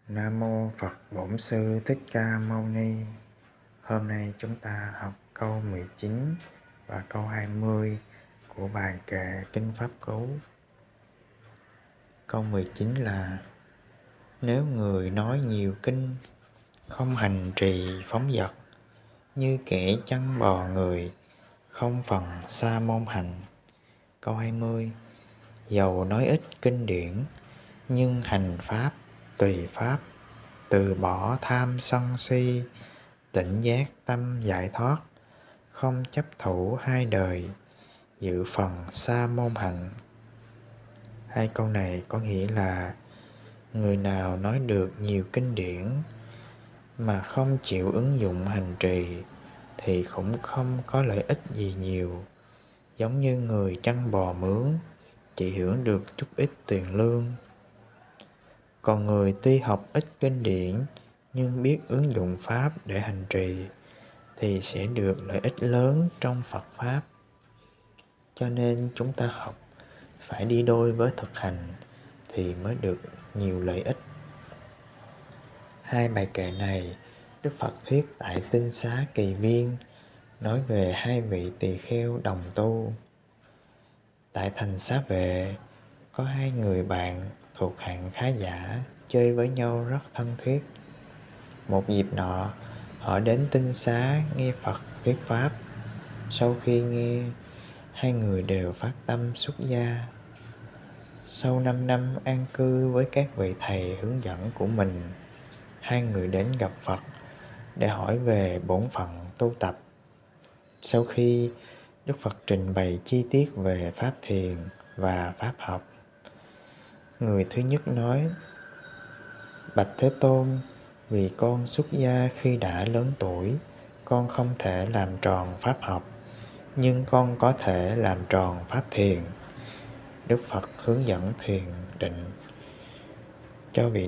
Nam mô Phật Bổn Sư Thích Ca Mâu Ni. Hôm nay chúng ta học câu 19 và câu 20 của bài kệ Kinh Pháp Cú. Câu 19 là: nếu người nói nhiều kinh, không hành trì phóng dật, như kẻ chăn bò người, không phần sa môn hành. Câu 20: dầu nói ít kinh điển, nhưng hành pháp tùy pháp, từ bỏ tham sân si, tỉnh giác tâm giải thoát, không chấp thủ hai đời, dự phần sa môn hạnh. Hai câu này có nghĩa là người nào nói được nhiều kinh điển mà không chịu ứng dụng hành trì thì cũng không có lợi ích gì nhiều, giống như người chăn bò mướn chỉ hưởng được chút ít tiền lương. Còn người tuy học ít kinh điển nhưng biết ứng dụng pháp để hành trì thì sẽ được lợi ích lớn trong Phật Pháp. Cho nên chúng ta học phải đi đôi với thực hành thì mới được nhiều lợi ích. Hai bài kệ này Đức Phật thuyết tại Tinh Xá Kỳ Viên, nói về hai vị tỳ kheo đồng tu. Tại thành Xá Vệ có hai người bạn thuộc hạng khá giả chơi với nhau rất thân thiết. Một dịp nọ, họ đến Tinh Xá nghe Phật thuyết pháp. Sau khi nghe, hai người đều phát tâm xuất gia. Sau 5 năm an cư với các vị thầy hướng dẫn của mình, hai người đến gặp Phật để hỏi về bổn phận tu tập. Sau khi Đức Phật trình bày chi tiết về pháp thiền và pháp học, người thứ nhất nói: bạch Thế Tôn, vì con xuất gia khi đã lớn tuổi, con không thể làm tròn pháp học, nhưng con có thể làm tròn pháp thiền. Đức Phật hướng dẫn thiền định cho vị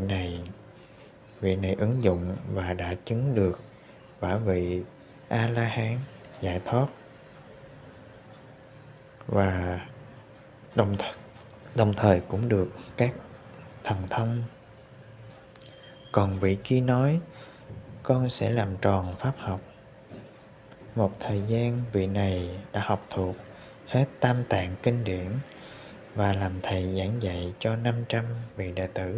này ứng dụng và đã chứng được quả vị A-la-hán giải thoát, và đồng thời cũng được các thần thông. Còn vị kia nói: con sẽ làm tròn pháp học. Một thời gian, vị này đã học thuộc hết Tam Tạng kinh điển và làm thầy giảng dạy cho 500 vị đệ tử.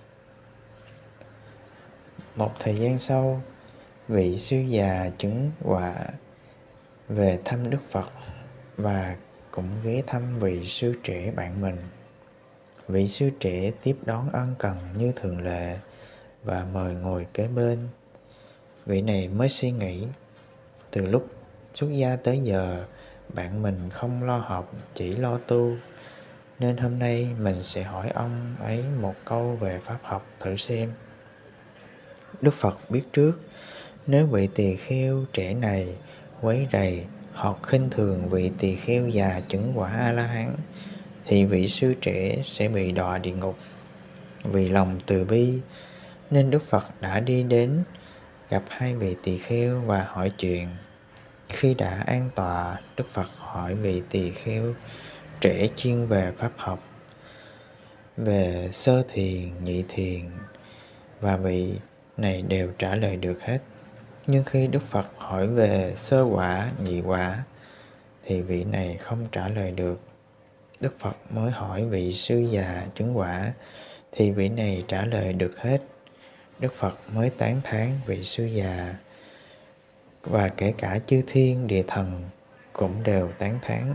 Một thời gian sau, vị sư già chứng quả về thăm Đức Phật và cũng ghé thăm vị sư trẻ bạn mình. Vị sư trẻ tiếp đón ân cần như thường lệ và mời ngồi kế bên. Vị này mới suy nghĩ, từ lúc xuất gia tới giờ, bạn mình không lo học, chỉ lo tu, nên hôm nay mình sẽ hỏi ông ấy một câu về pháp học thử xem. Đức Phật biết trước, nếu vị tỳ kheo trẻ này quấy rầy hoặc khinh thường vị tỳ kheo già chứng quả A-la-hán, thì vị sư trẻ sẽ bị đọa địa ngục. Vì lòng từ bi nên Đức Phật đã đi đến gặp hai vị tỳ kheo và hỏi chuyện. Khi đã an tọa, Đức Phật hỏi vị tỳ kheo trẻ chuyên về pháp học, về sơ thiền, nhị thiền, và vị này đều trả lời được hết. Nhưng khi Đức Phật hỏi về sơ quả, nhị quả thì vị này không trả lời được. Đức Phật mới hỏi vị sư già chứng quả thì vị này trả lời được hết. Đức Phật mới tán thán vị sư già, và kể cả chư thiên địa thần cũng đều tán thán.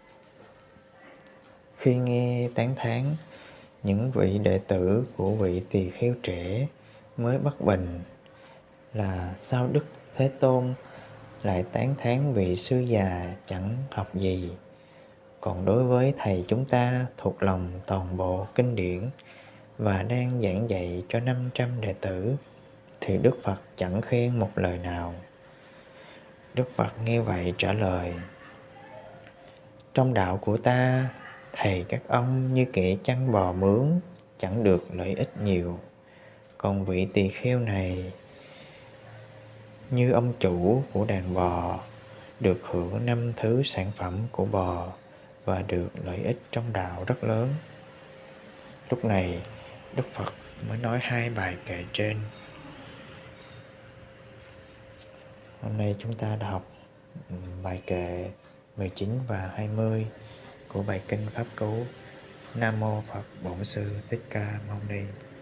Khi nghe tán thán, những vị đệ tử của vị tỳ kheo trẻ mới bất bình là sao Đức Thế Tôn lại tán thán vị sư già chẳng học gì. Còn đối với thầy chúng ta thuộc lòng toàn bộ kinh điển và đang giảng dạy cho 500 đệ tử thì Đức Phật chẳng khen một lời nào. Đức Phật nghe vậy trả lời: trong đạo của ta, thầy các ông như kẻ chăn bò mướn, chẳng được lợi ích nhiều. Còn vị tỳ kheo này như ông chủ của đàn bò, được hưởng 5 thứ sản phẩm của bò và được lợi ích trong đạo rất lớn. Lúc này, Đức Phật mới nói hai bài kệ trên. Hôm nay chúng ta đọc bài kệ 19 và 20 của bài kinh Pháp Cú. Nam Mô Phật Bổn Sư Thích Ca Mâu Ni.